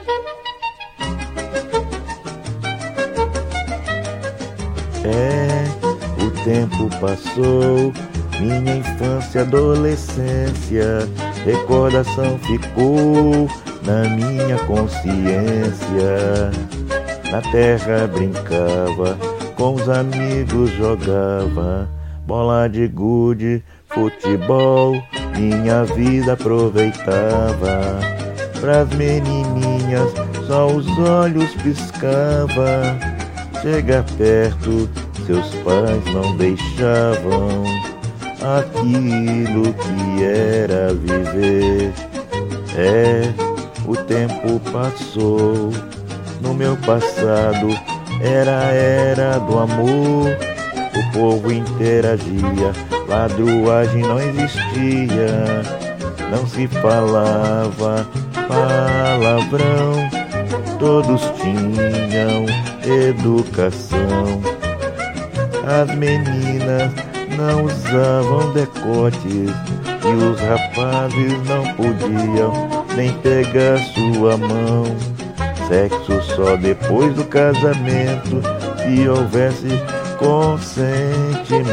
O tempo passou, minha infância, adolescência, recordação ficou na minha consciência. Na terra brincava, com os amigos jogava bola de gude, futebol, minha vida aproveitava. Pras menininhas só os olhos piscava, chega perto, seus pais não deixavam aquilo que era viver. O tempo passou, no meu passado era do amor. O povo interagia, ladruagem não existia, não se falava palavrão, todos tinham educação. As meninas não usavam decotes e os rapazes não podiam nem pegar sua mão. Sexo só depois do casamento, se houvesse consentimento.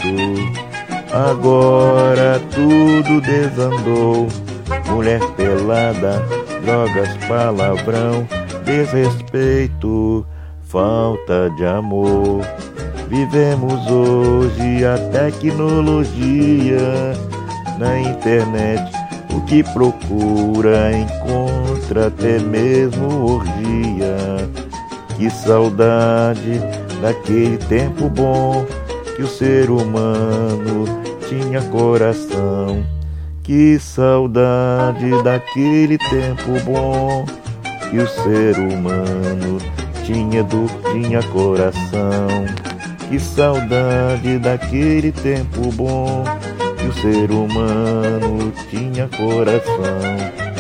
Agora tudo desandou, mulher pelada, drogas, palavrão, desrespeito, falta de amor. Vivemos hoje a tecnologia, na internet o que procura encontra, até mesmo orgia. Que saudade daquele tempo bom, que o ser humano tinha coração. Que saudade daquele tempo bom, que o ser humano tinha coração. Que saudade daquele tempo bom, que o ser humano tinha coração.